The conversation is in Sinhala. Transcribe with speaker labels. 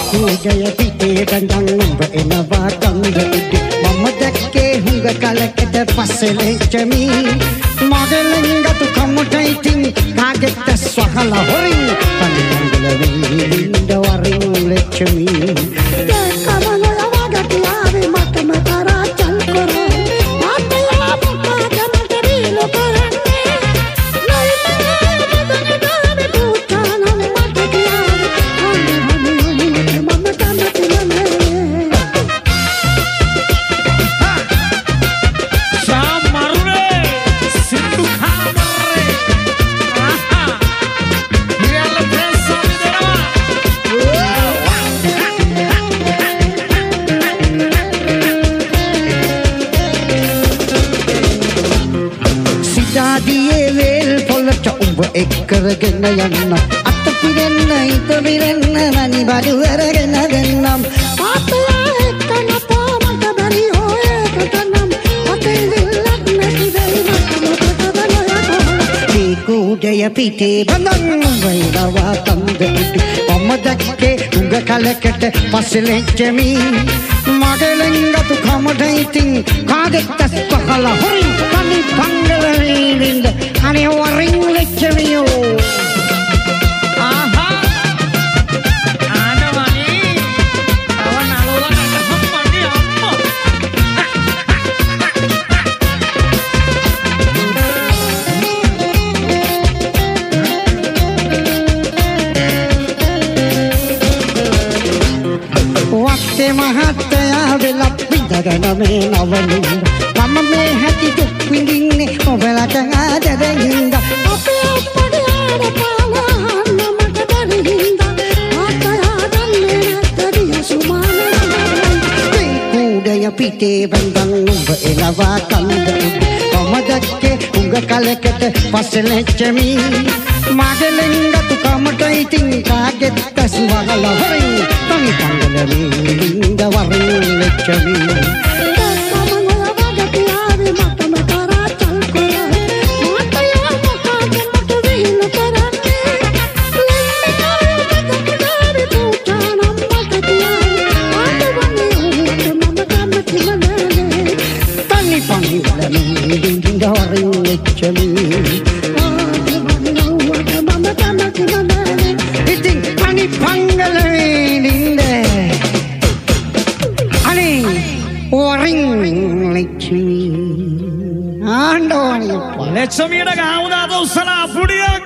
Speaker 1: කූජය පිටේ දඬන් උඹ එනවා ගංග උඩේ මම දැක්කේ හුඟ කලකට පස්සේ ලෙච්චමි මගේ ලෙන්ගතු කමුටයි තින් කාගෙත් ස්වහලා හොරින් පන්දල වෙලින්ද වරින් ලෙච්චමි කරගෙන යන්න අත පිරෙන්න හිත පිරෙන්න මනි බඩු අරගෙන දෙන්නම් පාපලා එක්කන පාමට බැරි ඔය කටනම් අතේ දෙල්ලක් නැති වෙයි මට බලයක් මේ කූඩය පිටේ බඳන් වේනවා කන්ද උඩ මම දැක්කේ උඟ කලකට පස්සේ ලෙච්චමි මගේ ලෙන්ගතු කමට ඉතින් කාගෙත් පහලා හොරින් කනි පංගල වේලින්ද අනේ වරින් ලෙච්චමියෝ මහත්තයා වෙලක් විඳගෙන මේ නවලින්ද මම මේ හැටි දුක් විඳින්නේ ඔබලට ආදරෙන්ද අපේ අප්පගේ ආරපාලහන්න මට බැරිහින්ද මහත්තයා දන්නේ නැත්තදිය සුමානේ මේ කූඩය පිටේ බඳන් උඹ එනවා කන්ද මම දැක්කේ උඟ කලකට පස්සේ ලෙච්චමි මගේ ලෙන්ගතු කමට ඉතින් කාගෙත් ස්වහලා හොරින් තනි පංගල වේලින්ද වරින් ලෙච්චමි
Speaker 2: ලෙච්චමියට ගහමුද අද උස්සලා පුඩියක්